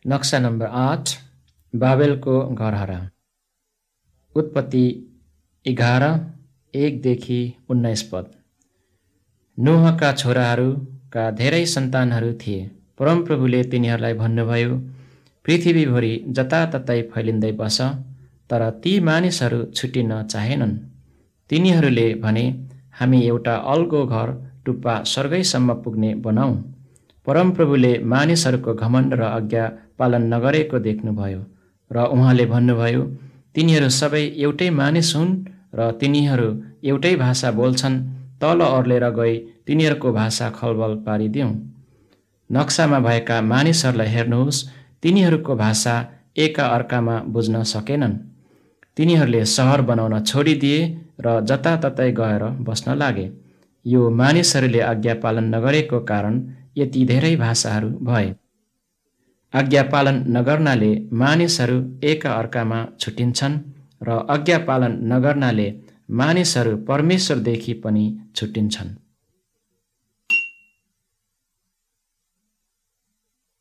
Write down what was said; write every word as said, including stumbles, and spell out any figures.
नक्सा नम्बर आठ, बाबेलको घरहरा। उत्पत्ति एघार एकदेखि उन्नाइस पद। नोहका छोराहरूका धेरै सन्तानहरू थिए। परमप्रभुले तिनीहरूलाई भन्नुभयो, पृथ्वीभरि जताततै फैलिँदै बस, तर ती मानिसहरू छुटिन चाहेनन्। तिनीहरूले भने, हामी एउटा अल्गो घर टुप्पा स्वर्गैसम्म पुग्ने बनाऊँ। परमप्रभुले मानिसहरूको घमण्ड र आज्ञा पालन नगरेको देख्नुभयो र उहाँले भन्नुभयो, तिनीहरू सबै एउटै मानिस हुन् र तिनीहरू एउटै भाषा बोल्छन्। तल अर्लेर गई तिनीहरूको भाषा खलबल पारिदिउँ। नक्सामा भएका मानिसहरूलाई हेर्नुहोस्, तिनीहरूको भाषा एका अर्कामा बुझ्न सकेनन्। तिनीहरूले सहर बनाउन छोडिदिए र जताततै गएर बस्न लागे। यो मानिसहरूले आज्ञा पालन नगरेको कारण यति धेरै भाषाहरू भए। आज्ञा पालन नगर्नाले मानिसहरू एका अर्कामा छुटिन्छन् र आज्ञा पालन नगर्नाले मानिसहरू परमेश्वरदेखि पनि छुटिन्छन्।